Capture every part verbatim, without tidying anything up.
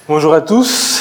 Bonjour à tous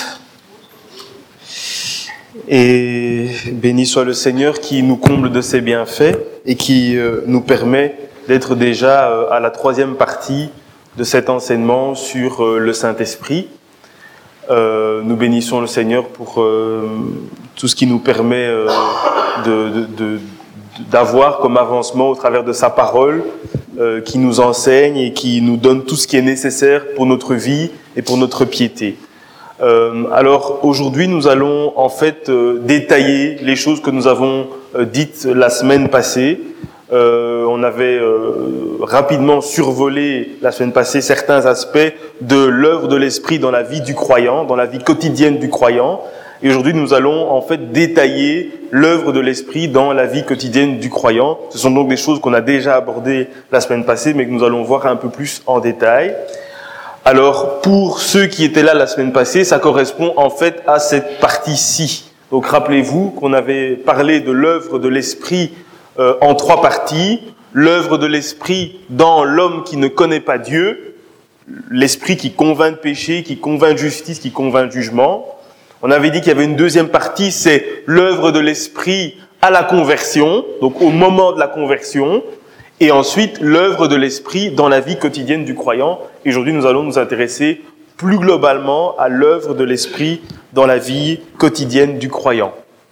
et béni soit le Seigneur qui nous comble de ses bienfaits et qui euh, nous permet d'être déjà euh, à la troisième partie de cet enseignement sur euh, le Saint-Esprit. Euh, nous bénissons le Seigneur pour euh, tout ce qui nous permet euh, de, de, de, d'avoir comme avancement au travers de sa parole, euh, qui nous enseigne et qui nous donne tout ce qui est nécessaire pour notre vie et pour notre piété. Euh, alors aujourd'hui, nous allons en fait euh, détailler les choses que nous avons euh, dites la semaine passée. Euh, on avait euh, rapidement survolé la semaine passée certains aspects de l'œuvre de l'Esprit dans la vie du croyant, dans la vie quotidienne du croyant. Et aujourd'hui, nous allons en fait détailler l'œuvre de l'Esprit dans la vie quotidienne du croyant. Ce sont donc des choses qu'on a déjà abordées la semaine passée, mais que nous allons voir un peu plus en détail. Alors, pour ceux qui étaient là la semaine passée, ça correspond en fait à cette partie-ci. Donc, rappelez-vous qu'on avait parlé de l'œuvre de l'Esprit euh, en trois parties. L'œuvre de l'Esprit dans l'homme qui ne connaît pas Dieu, l'Esprit qui convainc de péché, qui convainc de justice, qui convainc de jugement. On avait dit qu'il y avait une deuxième partie, c'est l'œuvre de l'Esprit à la conversion, donc au moment de la conversion. Et ensuite, l'œuvre de l'Esprit dans la vie quotidienne du croyant. Et aujourd'hui, nous allons nous intéresser plus globalement à l'œuvre de l'Esprit dans la vie quotidienne du croyant.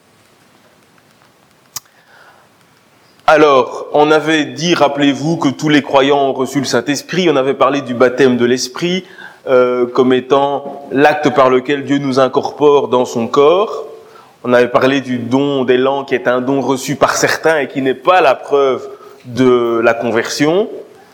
Alors, on avait dit, rappelez-vous, que tous les croyants ont reçu le Saint-Esprit. On avait parlé du baptême de l'Esprit euh, comme étant l'acte par lequel Dieu nous incorpore dans son corps. On avait parlé du don d'élan qui est un don reçu par certains et qui n'est pas la preuve de la conversion.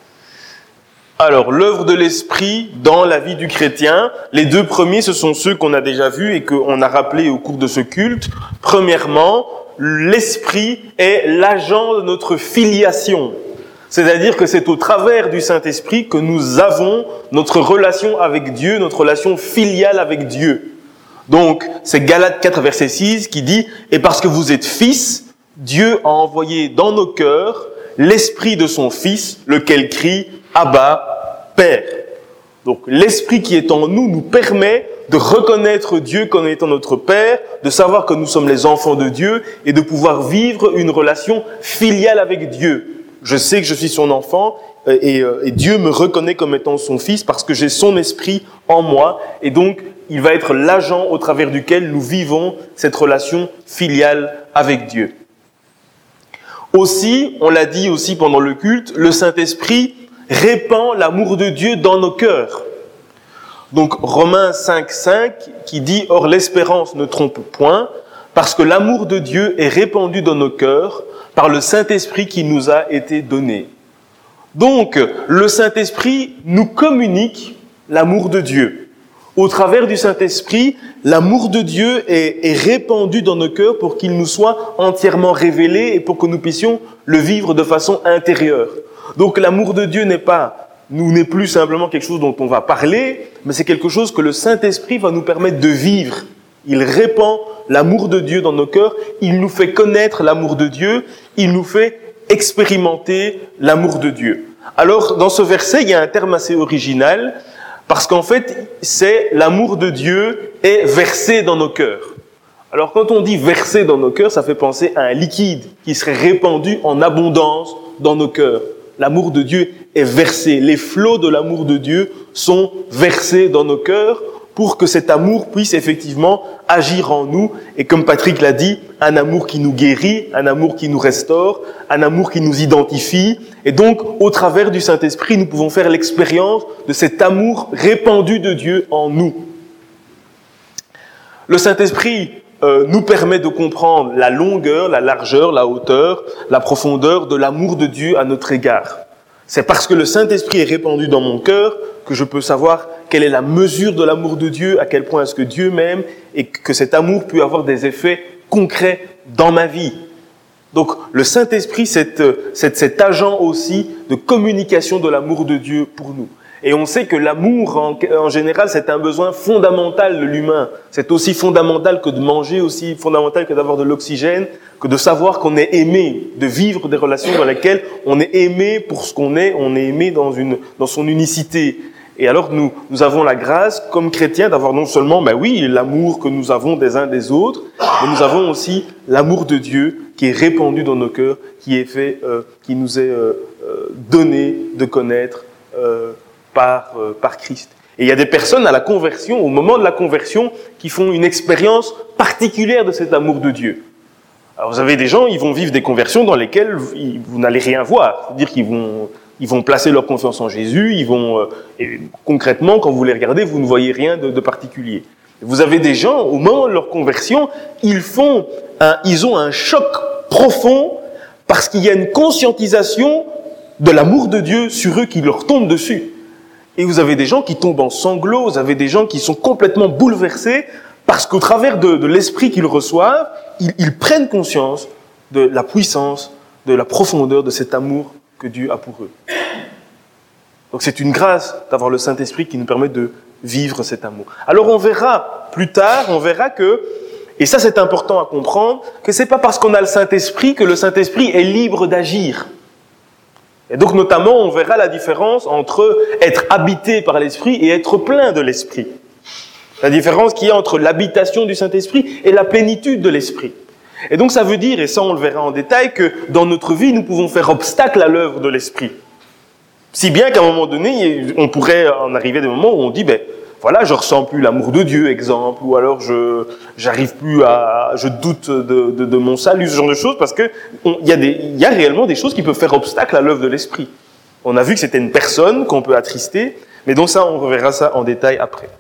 Alors, l'œuvre de l'Esprit dans la vie du chrétien, les deux premiers, ce sont ceux qu'on a déjà vus et qu'on a rappelés au cours de ce culte. Premièrement, l'Esprit est l'agent de notre filiation. C'est-à-dire que c'est au travers du Saint-Esprit que nous avons notre relation avec Dieu, notre relation filiale avec Dieu. Donc, c'est Galates quatre, verset six qui dit « Et parce que vous êtes fils, Dieu a envoyé dans nos cœurs l'Esprit de son Fils, lequel crie « Abba, Père ». Donc l'Esprit qui est en nous nous permet de reconnaître Dieu comme étant notre Père, de savoir que nous sommes les enfants de Dieu et de pouvoir vivre une relation filiale avec Dieu. Je sais que je suis son enfant et, et Dieu me reconnaît comme étant son Fils parce que j'ai son Esprit en moi et donc il va être l'agent au travers duquel nous vivons cette relation filiale avec Dieu. Aussi, on l'a dit aussi pendant le culte, le Saint-Esprit répand l'amour de Dieu dans nos cœurs. Donc Romains cinq, cinq qui dit « Or l'espérance ne trompe point, parce que l'amour de Dieu est répandu dans nos cœurs par le Saint-Esprit qui nous a été donné. » Donc, le Saint-Esprit nous communique l'amour de Dieu. Au travers du Saint-Esprit, l'amour de Dieu est, est répandu dans nos cœurs pour qu'il nous soit entièrement révélé et pour que nous puissions le vivre de façon intérieure. Donc l'amour de Dieu n'est pas, nous n'est plus simplement quelque chose dont on va parler, mais c'est quelque chose que le Saint-Esprit va nous permettre de vivre. Il répand l'amour de Dieu dans nos cœurs, il nous fait connaître l'amour de Dieu, il nous fait expérimenter l'amour de Dieu. Alors, dans ce verset, il y a un terme assez original, parce qu'en fait, c'est l'amour de Dieu est versé dans nos cœurs. Alors, quand on dit versé dans nos cœurs, ça fait penser à un liquide qui serait répandu en abondance dans nos cœurs. L'amour de Dieu est versé. Les flots de l'amour de Dieu sont versés dans nos cœurs pour que cet amour puisse effectivement agir en nous. Et comme Patrick l'a dit, un amour qui nous guérit, un amour qui nous restaure, un amour qui nous identifie. Et donc, au travers du Saint-Esprit, nous pouvons faire l'expérience de cet amour répandu de Dieu en nous. Le Saint-Esprit euh, nous permet de comprendre la longueur, la largeur, la hauteur, la profondeur de l'amour de Dieu à notre égard. C'est parce que le Saint-Esprit est répandu dans mon cœur que je peux savoir quelle est la mesure de l'amour de Dieu, à quel point est-ce que Dieu m'aime et que cet amour peut avoir des effets concrets dans ma vie. Donc le Saint-Esprit, c'est, c'est cet agent aussi de communication de l'amour de Dieu pour nous. Et on sait que l'amour, en, en général, c'est un besoin fondamental de l'humain. C'est aussi fondamental que de manger, aussi fondamental que d'avoir de l'oxygène, que de savoir qu'on est aimé, de vivre des relations dans lesquelles on est aimé pour ce qu'on est, on est aimé dans, une, dans son unicité. Et alors nous, nous avons la grâce, comme chrétiens, d'avoir non seulement, ben oui, l'amour que nous avons des uns des autres, mais nous avons aussi l'amour de Dieu qui est répandu dans nos cœurs, qui est fait, euh, qui nous est euh, euh, donné de connaître euh, par, euh, par Christ. Et il y a des personnes à la conversion, au moment de la conversion, qui font une expérience particulière de cet amour de Dieu. Alors vous avez des gens, ils vont vivre des conversions dans lesquelles vous, vous n'allez rien voir. C'est-à-dire qu'ils vont... Ils vont placer leur confiance en Jésus, ils vont, euh, et concrètement, quand vous les regardez, vous ne voyez rien de, de particulier. Vous avez des gens, au moment de leur conversion, ils font un, ils ont un choc profond parce qu'il y a une conscientisation de l'amour de Dieu sur eux qui leur tombe dessus. Et vous avez des gens qui tombent en sanglots, vous avez des gens qui sont complètement bouleversés parce qu'au travers de, de l'esprit qu'ils reçoivent, ils, ils prennent conscience de la puissance, de la profondeur de cet amour que Dieu a pour eux. Donc c'est une grâce d'avoir le Saint-Esprit qui nous permet de vivre cet amour. Alors on verra plus tard, on verra que, et ça c'est important à comprendre, que c'est pas parce qu'on a le Saint-Esprit que le Saint-Esprit est libre d'agir. Et donc notamment on verra la différence entre être habité par l'Esprit et être plein de l'Esprit. La différence qu'il y a entre l'habitation du Saint-Esprit et la plénitude de l'Esprit. Et donc ça veut dire, et ça on le verra en détail, que dans notre vie, nous pouvons faire obstacle à l'œuvre de l'Esprit. Si bien qu'à un moment donné, on pourrait en arriver à des moments où on dit, ben voilà, je ressens plus l'amour de Dieu, exemple, ou alors je j'arrive plus à, je doute de, de, de mon salut, ce genre de choses, parce que il y a des, il y a réellement des choses qui peuvent faire obstacle à l'œuvre de l'Esprit. On a vu que c'était une personne qu'on peut attrister, mais donc ça, on reverra ça en détail après.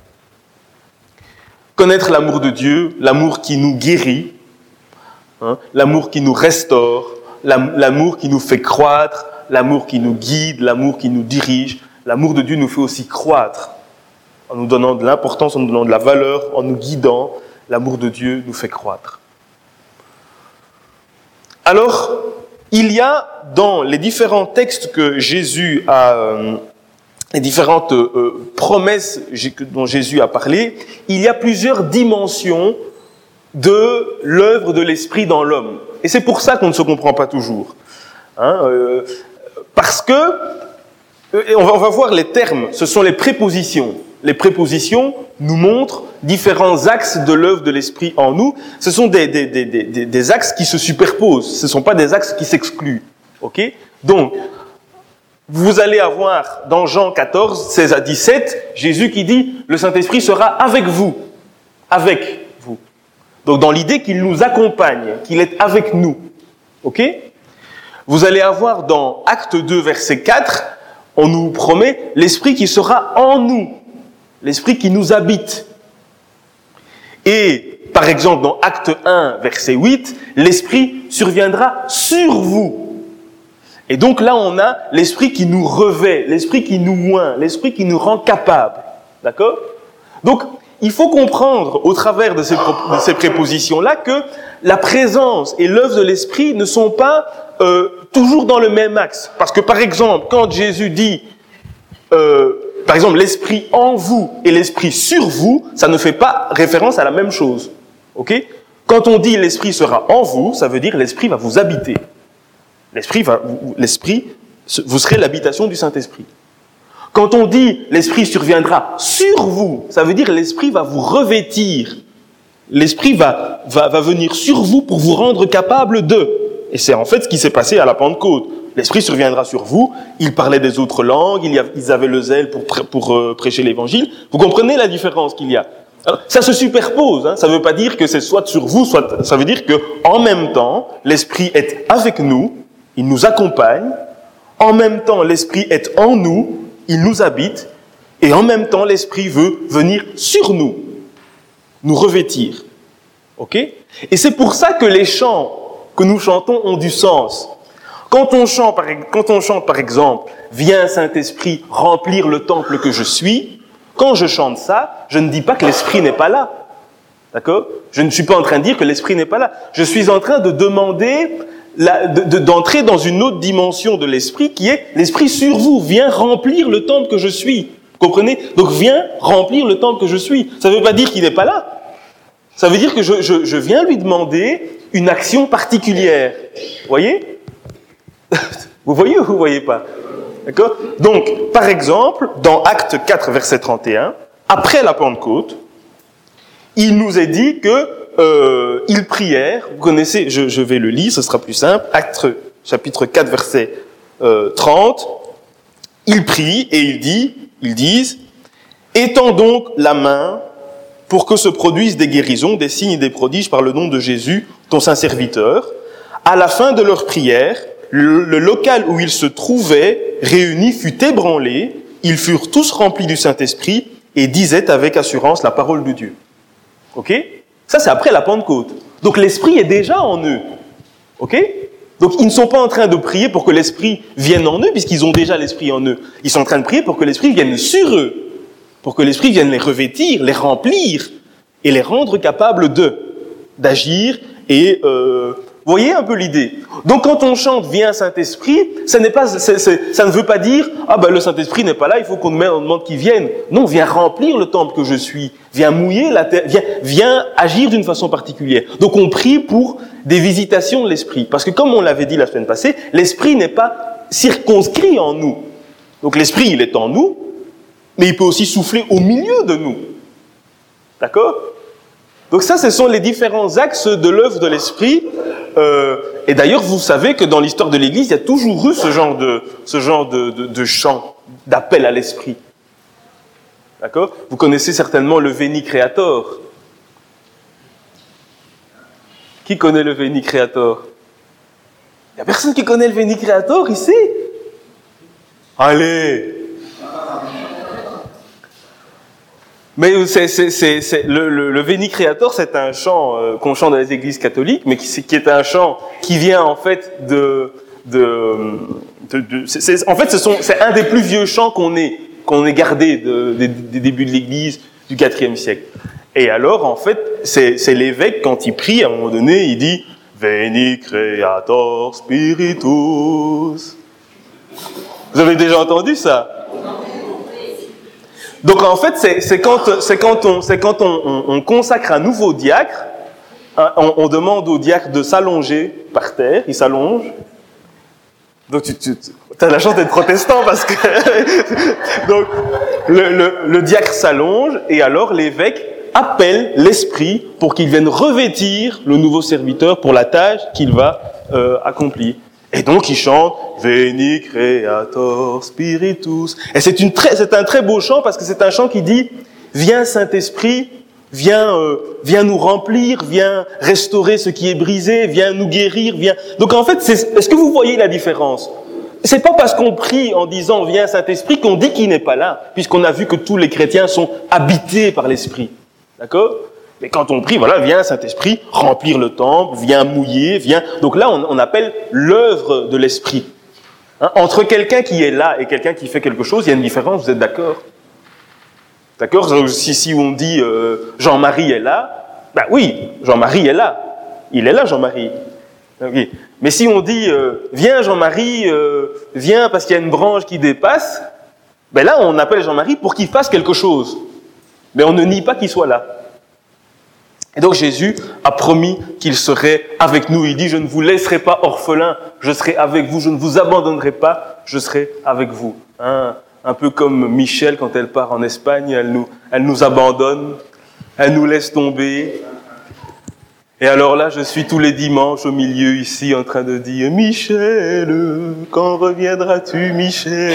Connaître l'amour de Dieu, l'amour qui nous guérit, Hein, l'amour qui nous restaure, l'amour qui nous fait croître, l'amour qui nous guide, l'amour qui nous dirige. L'amour de Dieu nous fait aussi croître, en nous donnant de l'importance, en nous donnant de la valeur, en nous guidant. L'amour de Dieu nous fait croître. Alors, il y a dans les différents textes que Jésus a, euh, les différentes euh, promesses dont Jésus a parlé, il y a plusieurs dimensions de l'œuvre de l'Esprit dans l'homme. Et c'est pour ça qu'on ne se comprend pas toujours. Hein, euh, parce que, euh, on, va, on va voir les termes, ce sont les prépositions. Les prépositions nous montrent différents axes de l'œuvre de l'Esprit en nous. Ce sont des, des, des, des, des axes qui se superposent, ce ne sont pas des axes qui s'excluent. Okay ? Donc, vous allez avoir dans Jean quatorze, seize à dix-sept, Jésus qui dit « Le Saint-Esprit sera avec vous ». Avec vous. Donc dans l'idée qu'il nous accompagne, qu'il est avec nous. Ok ? Vous allez avoir dans Acte deux, verset quatre, on nous promet l'Esprit qui sera en nous, l'Esprit qui nous habite. Et par exemple dans Acte un, verset huit, l'Esprit surviendra sur vous. Et donc là on a l'Esprit qui nous revêt, l'Esprit qui nous oint, l'Esprit qui nous rend capables. D'accord ? Donc il faut comprendre, au travers de ces, de ces prépositions-là, que la présence et l'œuvre de l'Esprit ne sont pas euh, toujours dans le même axe. Parce que, par exemple, quand Jésus dit, euh, par exemple, l'Esprit en vous et l'Esprit sur vous, ça ne fait pas référence à la même chose. Ok ? Quand on dit l'Esprit sera en vous, ça veut dire l'Esprit va vous habiter. L'Esprit va, l'Esprit, vous serez l'habitation du Saint-Esprit. Quand on dit « l'Esprit surviendra sur vous », ça veut dire l'Esprit va vous revêtir. L'Esprit va, va, va venir sur vous pour vous rendre capable de. Et c'est en fait ce qui s'est passé à la Pentecôte. L'Esprit surviendra sur vous, ils parlaient des autres langues, ils avaient le zèle pour, pour euh, prêcher l'Évangile. Vous comprenez la différence qu'il y a ? Alors, ça se superpose, hein. Ça ne veut pas dire que c'est soit sur vous, soit... Ça veut dire qu'en même temps, l'Esprit est avec nous, il nous accompagne. En même temps, l'Esprit est en nous, il nous habite, et en même temps, l'Esprit veut venir sur nous, nous revêtir. Ok ? Et c'est pour ça que les chants que nous chantons ont du sens. Quand on chante, par, quand on chante, par exemple, « Viens, Saint-Esprit, remplir le temple que je suis », quand je chante ça, je ne dis pas que l'Esprit n'est pas là. D'accord ? Je ne suis pas en train de dire que l'Esprit n'est pas là. Je suis en train de demander... La, de, de, d'entrer dans une autre dimension de l'Esprit qui est l'Esprit sur vous, viens remplir le temple que je suis. Vous comprenez ? Donc viens remplir le temple que je suis. Ça ne veut pas dire qu'il n'est pas là. Ça veut dire que je, je, je viens lui demander une action particulière. Vous voyez ? Vous voyez ou vous ne voyez pas ? D'accord ? Donc, par exemple, dans Actes quatre, verset trente et un, après la Pentecôte, il nous est dit que euh, ils prièrent. Vous connaissez, je, je vais le lire, ce sera plus simple. Actes chapitre quatre, verset euh, trente. Ils prient et ils disent, ils disent, étends donc la main pour que se produisent des guérisons, des signes et des prodiges par le nom de Jésus, ton saint serviteur. À la fin de leur prière, le, le local où ils se trouvaient réunis fut ébranlé. Ils furent tous remplis du Saint-Esprit et disaient avec assurance la parole de Dieu. Ok ? Ça, c'est après la Pentecôte. Donc l'Esprit est déjà en eux. Ok ? Donc ils ne sont pas en train de prier pour que l'Esprit vienne en eux, puisqu'ils ont déjà l'Esprit en eux. Ils sont en train de prier pour que l'Esprit vienne sur eux, pour que l'Esprit vienne les revêtir, les remplir et les rendre capables de, d'agir. Et euh, vous voyez un peu l'idée. Donc quand on chante « Viens Saint-Esprit », ça n'est pas, c'est, c'est, ça ne veut pas dire « Ah ben le Saint-Esprit n'est pas là, il faut qu'on demande, on demande qu'il vienne ». Non, viens remplir le temple que je suis, viens mouiller la terre, viens, viens agir d'une façon particulière. Donc on prie pour des visitations de l'Esprit. Parce que comme on l'avait dit la semaine passée, l'Esprit n'est pas circonscrit en nous. Donc l'Esprit, il est en nous, mais il peut aussi souffler au milieu de nous. D'accord ? Donc ça, ce sont les différents axes de l'œuvre de l'Esprit. Euh, et d'ailleurs, vous savez que dans l'histoire de l'Église, il y a toujours eu ce genre de, ce genre de, de, de chant, d'appel à l'Esprit. D'accord ? Vous connaissez certainement le Veni Creator. Qui connaît le Veni Creator ? Il n'y a personne qui connaît le Veni Creator ici ? Allez ! Mais c'est, c'est, c'est, c'est, le, le, le Veni Creator, c'est un chant euh, qu'on chante dans les églises catholiques, mais qui, qui est un chant qui vient en fait de... de, de, de c'est, c'est, en fait, ce sont, c'est un des plus vieux chants qu'on ait, qu'on ait gardé de, de, des débuts de l'Église du quatrième siècle. Et alors, en fait, c'est, c'est l'évêque, quand il prie, à un moment donné, il dit « Veni Creator Spiritus ». Vous avez déjà entendu ça ? Donc en fait, c'est, c'est quand, c'est quand, on, c'est quand on, on, on consacre un nouveau diacre, hein, on, on demande au diacre de s'allonger par terre, il s'allonge. Donc tu, tu, tu as la chance d'être protestant parce que... Donc le, le, le diacre s'allonge et alors l'évêque appelle l'Esprit pour qu'il vienne revêtir le nouveau serviteur pour la tâche qu'il va euh, accomplir. Et donc il chante « Veni Creator Spiritus ». Et c'est, une très, c'est un très beau chant parce que c'est un chant qui dit « Viens Saint-Esprit, viens, euh, viens nous remplir, viens restaurer ce qui est brisé, viens nous guérir, viens... » Donc en fait, c'est, est-ce que vous voyez la différence ? C'est pas parce qu'on prie en disant « Viens Saint-Esprit » qu'on dit qu'il n'est pas là, puisqu'on a vu que tous les chrétiens sont habités par l'Esprit. D'accord ? Mais quand on prie, voilà, viens Saint-Esprit, remplir le temple, viens mouiller, viens... Donc là, on, on appelle l'œuvre de l'Esprit. Hein, entre quelqu'un qui est là et quelqu'un qui fait quelque chose, il y a une différence, vous êtes d'accord ? D'accord ? Si, si on dit euh, Jean-Marie est là, ben oui, Jean-Marie est là. Il est là, Jean-Marie. Okay. Mais si on dit euh, viens Jean-Marie, euh, viens parce qu'il y a une branche qui dépasse, ben là, on appelle Jean-Marie pour qu'il fasse quelque chose. Mais on ne nie pas qu'il soit là. Et donc Jésus a promis qu'il serait avec nous. Il dit, je ne vous laisserai pas orphelins, je serai avec vous, je ne vous abandonnerai pas, je serai avec vous. Hein, un peu comme Michel, quand elle part en Espagne, elle nous, elle nous abandonne, elle nous laisse tomber. Et alors là, je suis tous les dimanches au milieu ici en train de dire, Michel, quand reviendras-tu, Michel ?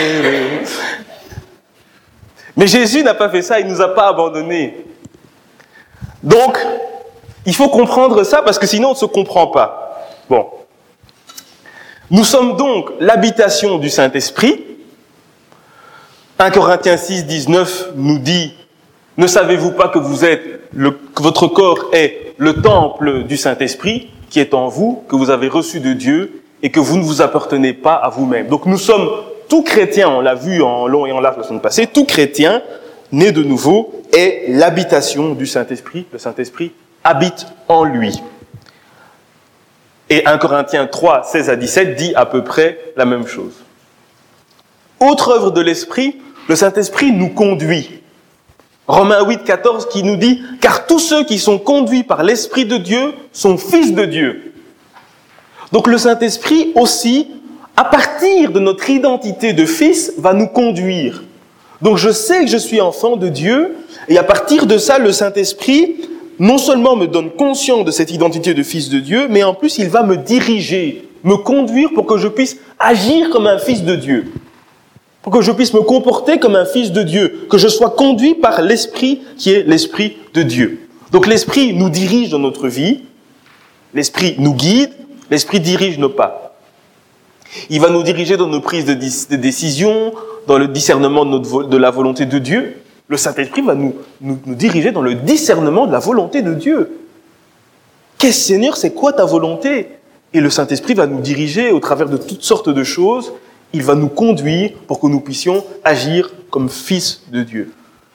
Mais Jésus n'a pas fait ça, il ne nous a pas abandonnés. Donc, il faut comprendre ça parce que sinon on ne se comprend pas. Bon. Nous sommes donc l'habitation du Saint-Esprit. un Corinthiens six, dix-neuf nous dit « Ne savez-vous pas que vous êtes, le, que votre corps est le temple du Saint-Esprit qui est en vous, que vous avez reçu de Dieu et que vous ne vous appartenez pas à vous-même. » Donc nous sommes tout chrétiens, on l'a vu en long et en large la semaine passée, tout chrétien né de nouveau est l'habitation du Saint-Esprit. Le Saint-Esprit habite en lui. Et un Corinthiens trois, seize à dix-sept dit à peu près la même chose. Autre œuvre de l'Esprit, le Saint-Esprit nous conduit. Romains huit, quatorze qui nous dit « Car tous ceux qui sont conduits par l'Esprit de Dieu sont fils de Dieu. » Donc le Saint-Esprit aussi à partir de notre identité de fils, va nous conduire. Donc je sais que je suis enfant de Dieu, et à partir de ça, le Saint-Esprit, non seulement me donne conscience de cette identité de fils de Dieu, mais en plus, il va me diriger, me conduire pour que je puisse agir comme un fils de Dieu. Pour que je puisse me comporter comme un fils de Dieu, que je sois conduit par l'Esprit qui est l'Esprit de Dieu. Donc l'Esprit nous dirige dans notre vie, l'Esprit nous guide, l'Esprit dirige nos pas. Il va nous diriger dans nos prises de, de décision, dans le discernement de, notre, de la volonté de Dieu. Le Saint-Esprit va nous, nous, nous diriger dans le discernement de la volonté de Dieu. Qu'est-ce, Seigneur, c'est quoi ta volonté? Et le Saint-Esprit va nous diriger au travers de toutes sortes de choses. Il va nous conduire pour que nous puissions agir comme fils de Dieu.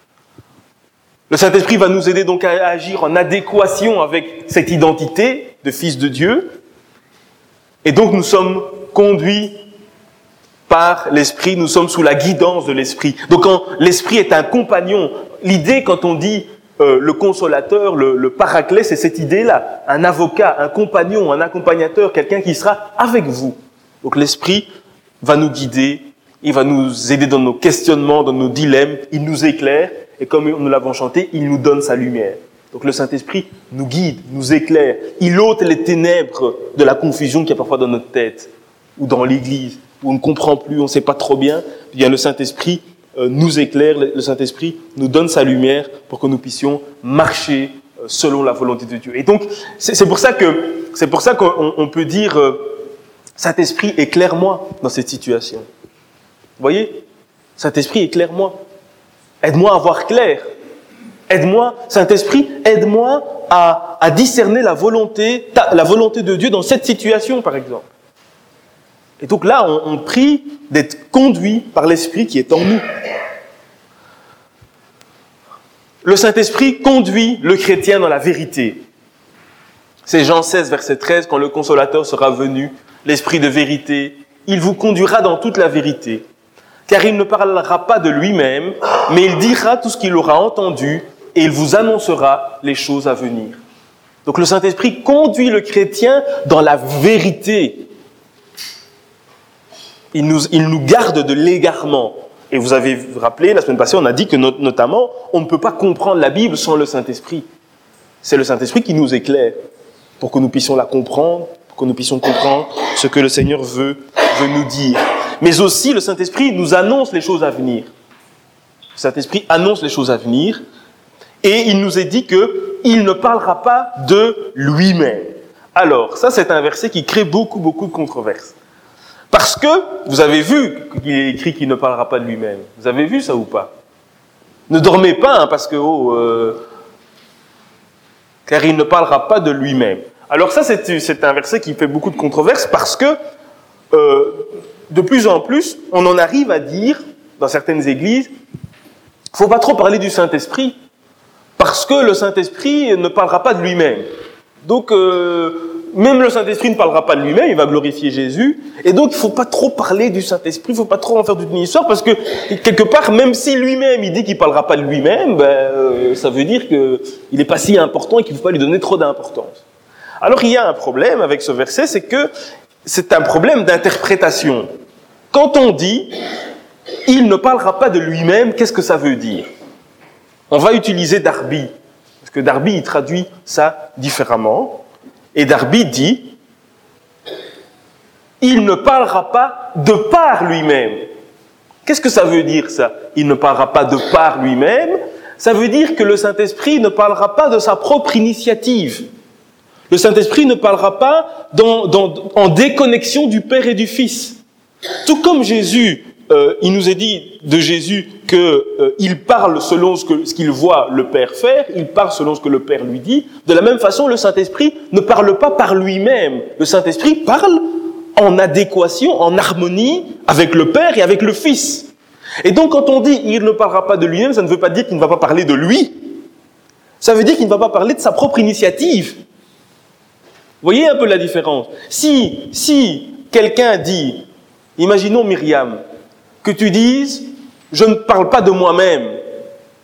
Le Saint-Esprit va nous aider donc à agir en adéquation avec cette identité de fils de Dieu. Et donc nous sommes conduits par l'Esprit, nous sommes sous la guidance de l'Esprit. Donc quand l'Esprit est un compagnon, l'idée quand on dit euh, le consolateur, le, le paraclet, c'est cette idée-là. Un avocat, un compagnon, un accompagnateur, quelqu'un qui sera avec vous. Donc l'Esprit va nous guider, il va nous aider dans nos questionnements, dans nos dilemmes, il nous éclaire, et comme nous l'avons chanté, il nous donne sa lumière. Donc le Saint-Esprit nous guide, nous éclaire, il ôte les ténèbres de la confusion qu'il y a parfois dans notre tête, ou dans l'Église, où on ne comprend plus, on ne sait pas trop bien. Eh bien le Saint-Esprit euh, nous éclaire, le Saint-Esprit nous donne sa lumière pour que nous puissions marcher euh, selon la volonté de Dieu. Et donc c'est, c'est pour ça que c'est pour ça qu'on on peut dire euh, Saint-Esprit, éclaire-moi dans cette situation. Vous voyez? Saint-Esprit, éclaire-moi. Aide-moi à voir clair. Aide-moi, Saint-Esprit, aide-moi à, à discerner la volonté, ta, la volonté de Dieu dans cette situation, par exemple. Et donc là, on, on prie d'être conduit par l'Esprit qui est en nous. Le Saint-Esprit conduit le chrétien dans la vérité. C'est Jean seize, verset treize, quand le Consolateur sera venu, l'Esprit de vérité, il vous conduira dans toute la vérité, car il ne parlera pas de lui-même, mais il dira tout ce qu'il aura entendu et il vous annoncera les choses à venir. Donc le Saint-Esprit conduit le chrétien dans la vérité. Il nous, il nous garde de l'égarement. Et vous avez rappelé, la semaine passée, on a dit que not- notamment, on ne peut pas comprendre la Bible sans le Saint-Esprit. C'est le Saint-Esprit qui nous éclaire pour que nous puissions la comprendre, que nous puissions comprendre ce que le Seigneur veut, veut nous dire. Mais aussi, le Saint-Esprit nous annonce les choses à venir. Le Saint-Esprit annonce les choses à venir. Et il nous est dit qu'il ne parlera pas de lui-même. Alors, ça, c'est un verset qui crée beaucoup, beaucoup de controverses. Parce que, vous avez vu qu'il est écrit qu'il ne parlera pas de lui-même. Vous avez vu ça ou pas? Ne dormez pas, hein, parce que, oh, euh, car il ne parlera pas de lui-même. Alors ça, c'est, c'est un verset qui fait beaucoup de controverses parce que, euh, de plus en plus, on en arrive à dire, dans certaines églises, il ne faut pas trop parler du Saint-Esprit, parce que le Saint-Esprit ne parlera pas de lui-même. Donc, euh, même le Saint-Esprit ne parlera pas de lui-même, il va glorifier Jésus, et donc il ne faut pas trop parler du Saint-Esprit, il ne faut pas trop en faire toute une histoire, parce que, quelque part, même si lui-même, il dit qu'il ne parlera pas de lui-même, ben, euh, ça veut dire qu'il n'est pas si important et qu'il ne faut pas lui donner trop d'importance. Alors, il y a un problème avec ce verset, c'est que c'est un problème d'interprétation. Quand on dit « il ne parlera pas de lui-même », qu'est-ce que ça veut dire? On va utiliser Darby, parce que Darby, il traduit ça différemment. Et Darby dit « il ne parlera pas de par lui-même ». Qu'est-ce que ça veut dire, ça? Il ne parlera pas de par lui-même. Ça veut dire que le Saint-Esprit ne parlera pas de sa propre initiative. Le Saint-Esprit ne parlera pas dans, dans, en déconnexion du Père et du Fils. Tout comme Jésus, euh, il nous est dit de Jésus qu'il euh, parle selon ce, que, ce qu'il voit le Père faire, il parle selon ce que le Père lui dit. De la même façon, le Saint-Esprit ne parle pas par lui-même. Le Saint-Esprit parle en adéquation, en harmonie avec le Père et avec le Fils. Et donc quand on dit « il ne parlera pas de lui-même », ça ne veut pas dire qu'il ne va pas parler de lui. Ça veut dire qu'il ne va pas parler de sa propre initiative. Vous voyez un peu la différence? Si, si quelqu'un dit, imaginons Myriam, que tu dises, je ne parle pas de moi-même,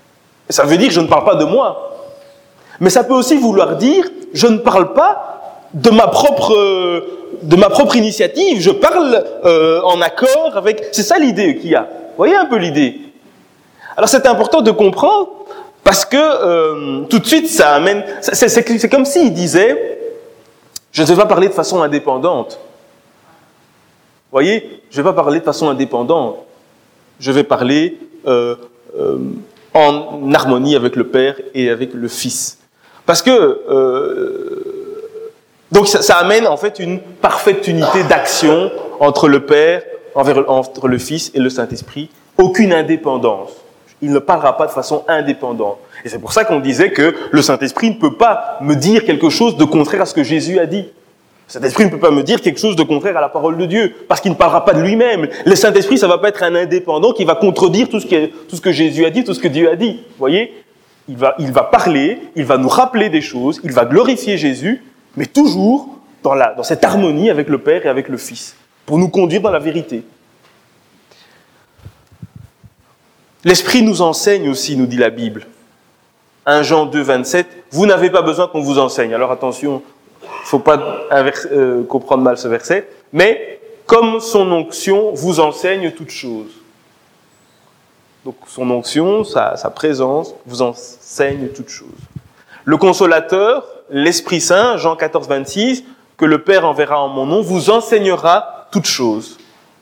ça veut dire que je ne parle pas de moi. Mais ça peut aussi vouloir dire, je ne parle pas de ma propre, euh, de ma propre initiative, je parle euh, en accord avec... C'est ça l'idée qu'il y a. Vous voyez un peu l'idée? Alors c'est important de comprendre parce que euh, tout de suite ça amène... C'est, c'est, c'est comme s'il disait, je ne vais pas parler de façon indépendante. Vous voyez, je ne vais pas parler de façon indépendante. Je vais parler euh, euh, en harmonie avec le Père et avec le Fils. Parce que... Euh, donc ça, ça amène en fait une parfaite unité d'action entre le Père, envers, entre le Fils et le Saint-Esprit. Aucune indépendance. Il ne parlera pas de façon indépendante. Et c'est pour ça qu'on disait que le Saint-Esprit ne peut pas me dire quelque chose de contraire à ce que Jésus a dit. Le Saint-Esprit ne peut pas me dire quelque chose de contraire à la parole de Dieu, parce qu'il ne parlera pas de lui-même. Le Saint-Esprit, ça ne va pas être un indépendant qui va contredire tout ce, qui est, tout ce que Jésus a dit, tout ce que Dieu a dit. Vous voyez, il va, il va parler, il va nous rappeler des choses, il va glorifier Jésus, mais toujours dans, la, dans cette harmonie avec le Père et avec le Fils, pour nous conduire dans la vérité. L'Esprit nous enseigne aussi, nous dit la Bible. premier Jean deux, vingt-sept, vous n'avez pas besoin qu'on vous enseigne. Alors attention, il ne faut pas inverse, euh, comprendre mal ce verset. Mais, comme son onction vous enseigne toutes choses. Donc son onction, sa, sa présence, vous enseigne toutes choses. Le Consolateur, l'Esprit Saint, Jean quatorze, vingt-six, que le Père enverra en mon nom, vous enseignera toutes choses.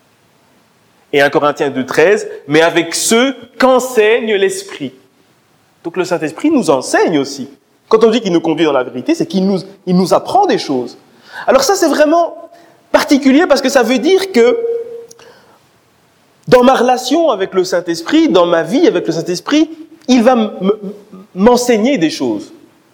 Et premier Corinthiens deux, treize, mais avec ceux qu'enseigne l'Esprit. Donc le Saint-Esprit nous enseigne aussi. Quand on dit qu'il nous conduit dans la vérité, c'est qu'il nous, il nous apprend des choses. Alors ça, c'est vraiment particulier parce que ça veut dire que dans ma relation avec le Saint-Esprit, dans ma vie avec le Saint-Esprit, il va m- m'enseigner des choses.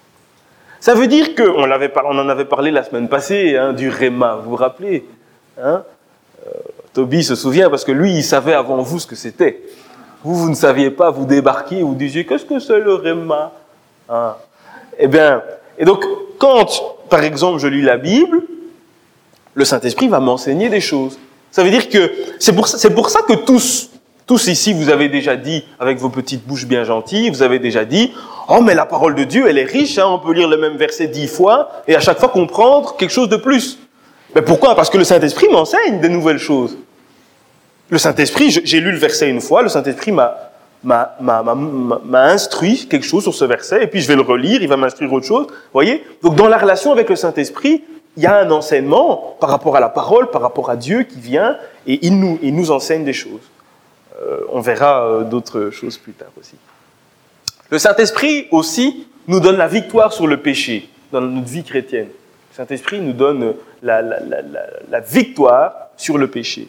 Ça veut dire que, on, l'avait, on en avait parlé la semaine passée, hein, du Réma, vous vous rappelez hein euh, Toby se souvient parce que lui, il savait avant vous ce que c'était. Vous, vous ne saviez pas, vous débarquiez, vous disiez, qu'est-ce que c'est le Réma hein Eh bien, et donc, quand, par exemple, je lis la Bible, le Saint-Esprit va m'enseigner des choses. Ça veut dire que, c'est pour, c'est pour ça que tous, tous ici, vous avez déjà dit, avec vos petites bouches bien gentilles, vous avez déjà dit, oh, mais la parole de Dieu, elle est riche, hein, on peut lire le même verset dix fois, et à chaque fois comprendre quelque chose de plus. Mais pourquoi ? Parce que le Saint-Esprit m'enseigne des nouvelles choses. Le Saint-Esprit, j'ai lu le verset une fois, le Saint-Esprit m'a, m'a, m'a, m'a, m'a instruit quelque chose sur ce verset, et puis je vais le relire, il va m'instruire autre chose. Vous voyez ? Donc dans la relation avec le Saint-Esprit, il y a un enseignement par rapport à la parole, par rapport à Dieu qui vient, et il nous, il nous enseigne des choses. Euh, on verra euh, d'autres choses plus tard aussi. Le Saint-Esprit aussi nous donne la victoire sur le péché dans notre vie chrétienne. Le Saint-Esprit nous donne la, la, la, la, la victoire sur le péché.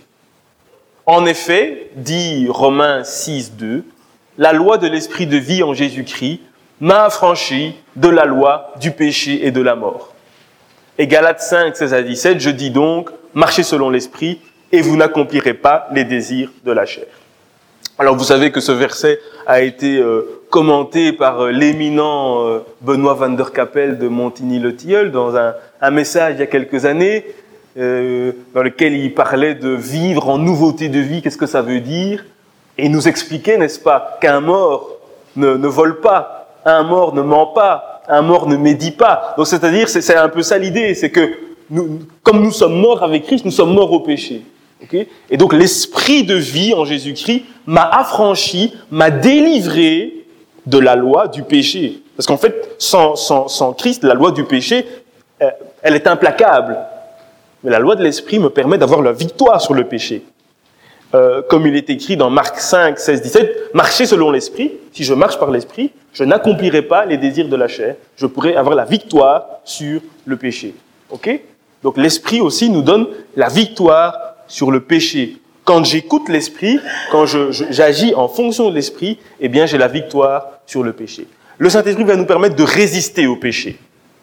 En effet, dit Romains six, deux, la loi de l'esprit de vie en Jésus-Christ m'a affranchi de la loi du péché et de la mort. Et Galates cinq, seize à dix-sept, je dis donc, marchez selon l'esprit et vous n'accomplirez pas les désirs de la chair. Alors vous savez que ce verset a été euh, commenté par euh, l'éminent euh, Benoît van der Capelle de Montigny-le-Tilleul dans un, un message il y a quelques années, euh, dans lequel il parlait de vivre en nouveauté de vie, qu'est-ce que ça veut dire ? Et il nous expliquait, n'est-ce pas, qu'un mort ne, ne vole pas, un mort ne ment pas, un mort ne médit pas. Donc c'est-à-dire, c'est, c'est un peu ça l'idée, c'est que nous, comme nous sommes morts avec Christ, nous sommes morts au péché. Okay ? Et donc l'esprit de vie en Jésus-Christ m'a affranchi, m'a délivré de la loi du péché. Parce qu'en fait, sans, sans, sans Christ, la loi du péché, euh, elle est implacable. Mais la loi de l'esprit me permet d'avoir la victoire sur le péché. Euh, comme il est écrit dans Marc cinq, seize, dix-sept, marchez selon l'esprit. Si je marche par l'esprit, je n'accomplirai pas les désirs de la chair. Je pourrai avoir la victoire sur le péché. Ok ? Donc l'esprit aussi nous donne la victoire sur le péché. Quand j'écoute l'esprit, quand je, je, j'agis en fonction de l'esprit, eh bien j'ai la victoire sur le péché. Le Saint-Esprit va nous permettre de résister au péché.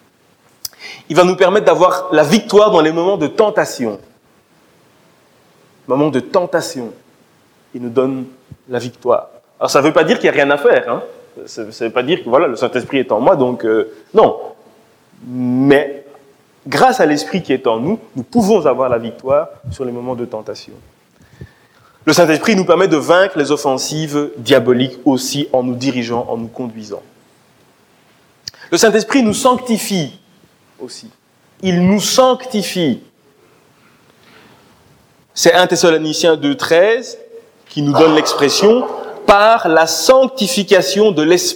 Il va nous permettre d'avoir la victoire dans les moments de tentation. Moments de tentation. Il nous donne la victoire. Alors ça ne veut pas dire qu'il n'y a rien à faire. Hein. Ça ne veut pas dire que voilà, le Saint-Esprit est en moi, donc euh, non. Mais grâce à l'Esprit qui est en nous, nous pouvons avoir la victoire sur les moments de tentation. Le Saint-Esprit nous permet de vaincre les offensives diaboliques aussi en nous dirigeant, en nous conduisant. Le Saint-Esprit nous sanctifie aussi. il nous sanctifie. C'est un Thessaloniciens deux treize qui nous donne l'expression « par la sanctification de l'esprit ».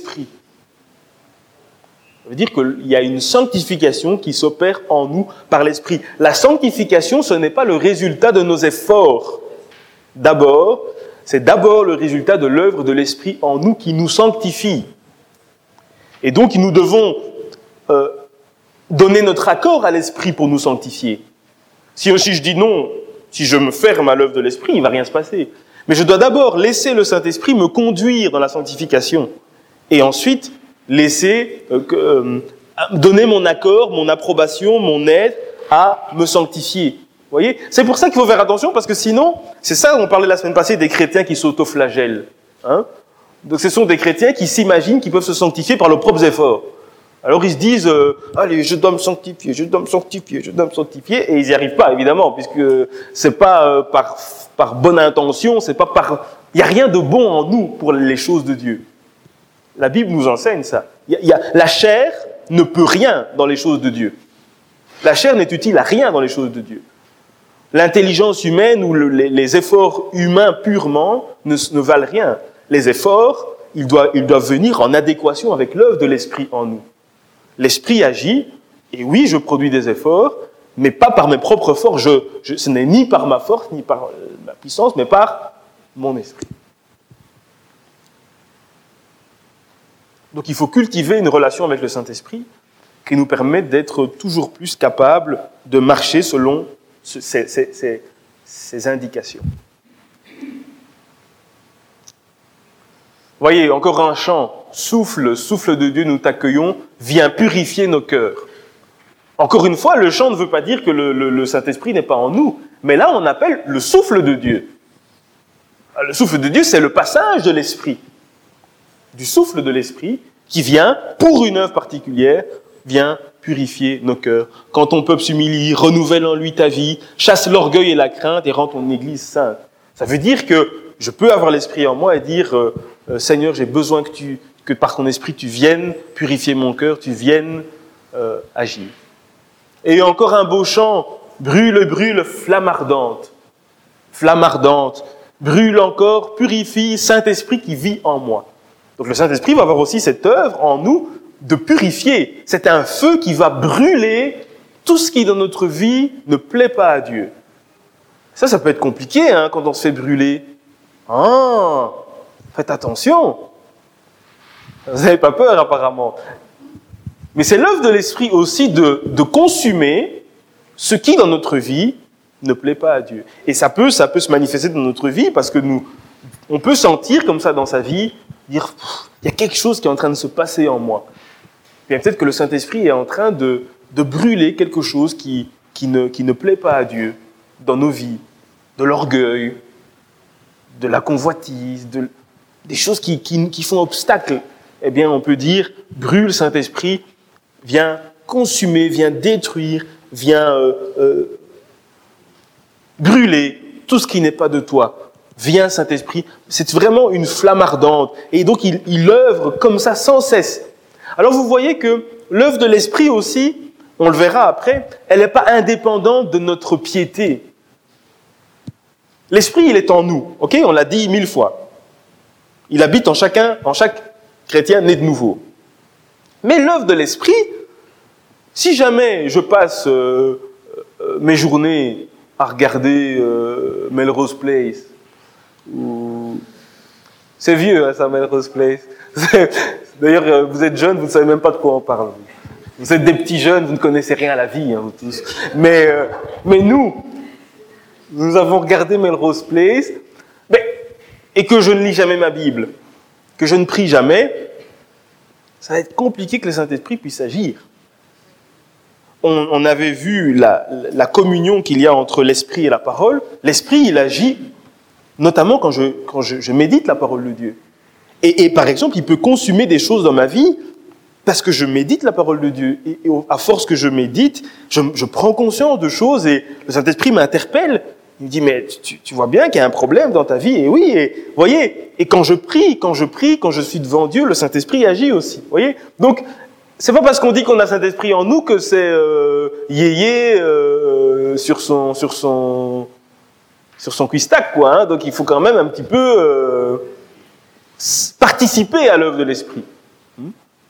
Ça veut dire qu'il y a une sanctification qui s'opère en nous par l'esprit. La sanctification, ce n'est pas le résultat de nos efforts. D'abord, c'est d'abord le résultat de l'œuvre de l'esprit en nous qui nous sanctifie. Et donc, nous devons euh, donner notre accord à l'esprit pour nous sanctifier. Si, si je dis non, si je me ferme à l'œuvre de l'esprit, il ne va rien se passer. Mais je dois d'abord laisser le Saint-Esprit me conduire dans la sanctification. Et ensuite, laisser, euh, euh, donner mon accord, mon approbation, mon aide à me sanctifier. Vous voyez ? C'est pour ça qu'il faut faire attention, parce que sinon, c'est ça, on parlait la semaine passée des chrétiens qui s'autoflagellent. Hein ? Donc ce sont des chrétiens qui s'imaginent qu'ils peuvent se sanctifier par leurs propres efforts. Alors ils se disent euh, « Allez, je dois me sanctifier, je dois me sanctifier, je dois me sanctifier », et ils n'y arrivent pas, évidemment, puisque c'est pas euh, par, par bonne intention, c'est pas par... Il n'y a rien de bon en nous pour les choses de Dieu. La Bible nous enseigne ça. Il y a, il y a, la chair ne peut rien dans les choses de Dieu. La chair n'est utile à rien dans les choses de Dieu. L'intelligence humaine ou le, les, les efforts humains purement ne, ne valent rien. Les efforts, ils doivent, ils doivent venir en adéquation avec l'œuvre de l'Esprit en nous. L'Esprit agit, et oui, je produis des efforts, mais pas par mes propres forces. Je, je, ce n'est ni par ma force, ni par euh, ma puissance, mais par mon esprit. Donc il faut cultiver une relation avec le Saint-Esprit qui nous permette d'être toujours plus capables de marcher selon ce, ces, ces, ces, ces indications. Voyez, encore un chant. Souffle, souffle de Dieu, nous t'accueillons, viens purifier nos cœurs. Encore une fois, le chant ne veut pas dire que le, le, le Saint-Esprit n'est pas en nous, mais là on appelle le souffle de Dieu. Le souffle de Dieu, c'est le passage de l'Esprit. Du souffle de l'Esprit qui vient, pour une œuvre particulière, vient purifier nos cœurs. Quand ton peuple s'humilie, renouvelle en lui ta vie, chasse l'orgueil et la crainte et rend ton Église sainte. Ça veut dire que je peux avoir l'Esprit en moi et dire euh, euh, Seigneur, j'ai besoin que, tu, que par ton Esprit tu viennes purifier mon cœur, tu viennes euh, agir. Et encore un beau chant, brûle, brûle, flamme ardente. Flamme ardente, brûle encore, purifie, Saint-Esprit qui vit en moi. Donc le Saint-Esprit va avoir aussi cette œuvre en nous de purifier. C'est un feu qui va brûler tout ce qui dans notre vie ne plaît pas à Dieu. Ça, ça peut être compliqué hein, quand on se fait brûler. Ah, faites attention. Vous n'avez pas peur apparemment. Mais c'est l'œuvre de l'Esprit aussi de, de consumer ce qui dans notre vie ne plaît pas à Dieu. Et ça peut, ça peut se manifester dans notre vie parce que nous, on peut sentir comme ça dans sa vie, dire, il y a quelque chose qui est en train de se passer en moi. Puis peut-être que le Saint-Esprit est en train de, de brûler quelque chose qui, qui, ne, qui ne plaît pas à Dieu dans nos vies, de l'orgueil, de la convoitise, de, des choses qui, qui, qui font obstacle. Eh bien, on peut dire, brûle Saint-Esprit, viens consumer, viens détruire, viens euh, euh, brûler tout ce qui n'est pas de toi. Viens Saint-Esprit, c'est vraiment une flamme ardente. Et donc, il, il œuvre comme ça sans cesse. Alors, vous voyez que l'œuvre de l'Esprit aussi, on le verra après, elle n'est pas indépendante de notre piété. L'Esprit, il est en nous, ok ? On l'a dit mille fois. Il habite en chacun, en chaque chrétien né de nouveau. Mais l'œuvre de l'Esprit, si jamais je passe euh, euh, mes journées à regarder euh, Melrose Place, ou... c'est vieux hein, ça, Melrose Place. D'ailleurs, vous êtes jeunes, vous ne savez même pas de quoi on parle. Vous êtes des petits jeunes, vous ne connaissez rien à la vie, hein, vous tous. Mais, euh, mais nous, nous avons regardé Melrose Place, mais, et que je ne lis jamais ma Bible, que je ne prie jamais, ça va être compliqué que le Saint-Esprit puisse agir. On, on avait vu la, la communion qu'il y a entre l'Esprit et la parole. L'Esprit, il agit notamment quand je, quand je, je médite la parole de Dieu. Et, et par exemple, il peut consumer des choses dans ma vie parce que je médite la parole de Dieu. Et, et à force que je médite, je, je prends conscience de choses et le Saint-Esprit m'interpelle. Il me dit, mais tu, tu vois bien qu'il y a un problème dans ta vie. Et oui, et voyez, et quand je prie, quand je prie, quand je suis devant Dieu, le Saint-Esprit agit aussi. Voyez, donc C'est pas parce qu'on dit qu'on a Saint-Esprit en nous que c'est euh, yéyé euh, sur son sur son sur son cuistac, quoi. Hein. Donc il faut quand même un petit peu euh, participer à l'œuvre de l'Esprit. Hmm?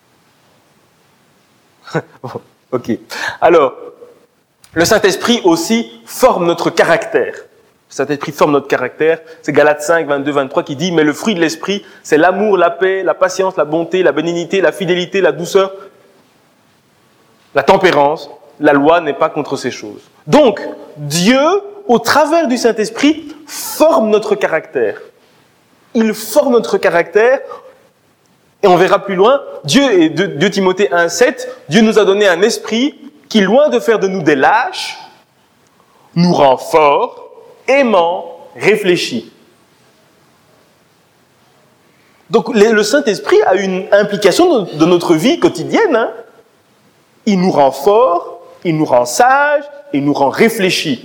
Ok. Alors, le Saint-Esprit aussi forme notre caractère. Le Saint-Esprit forme notre caractère. C'est Galates cinq, vingt-deux, vingt-trois qui dit « Mais le fruit de l'Esprit, c'est l'amour, la paix, la patience, la bonté, la bénignité, la fidélité, la douceur, la tempérance. La loi n'est pas contre ces choses. » Donc, Dieu, au travers du Saint-Esprit, forme notre caractère. Il forme notre caractère. Et on verra plus loin, Dieu, et deux Timothée un, sept, Dieu nous a donné un esprit qui, loin de faire de nous des lâches, nous rend forts, aimants, réfléchis. Donc le Saint-Esprit a une implication de notre vie quotidienne. Hein. Il nous rend forts, il nous rend sages, il nous rend réfléchis.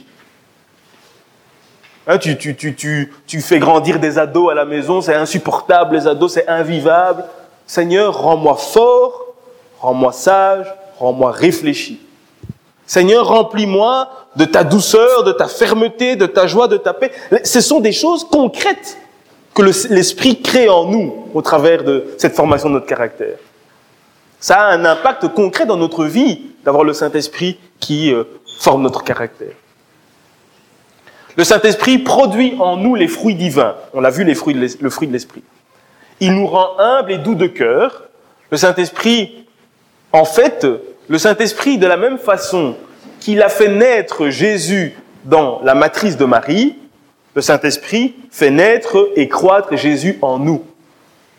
Hein, tu, tu, tu, tu, tu fais grandir des ados à la maison, c'est insupportable, les ados, c'est invivable. Seigneur, rends-moi fort, rends-moi sage, rends-moi réfléchi. Seigneur, remplis-moi de ta douceur, de ta fermeté, de ta joie, de ta paix. Ce sont des choses concrètes que le, l'Esprit crée en nous au travers de cette formation de notre caractère. Ça a un impact concret dans notre vie d'avoir le Saint-Esprit qui euh, forme notre caractère. Le Saint-Esprit produit en nous les fruits divins. On l'a vu, les fruits de le fruit de l'Esprit. Il nous rend humbles et doux de cœur. Le Saint-Esprit, en fait, le Saint-Esprit, de la même façon qu'il a fait naître Jésus dans la matrice de Marie, le Saint-Esprit fait naître et croître Jésus en nous. D'accord ?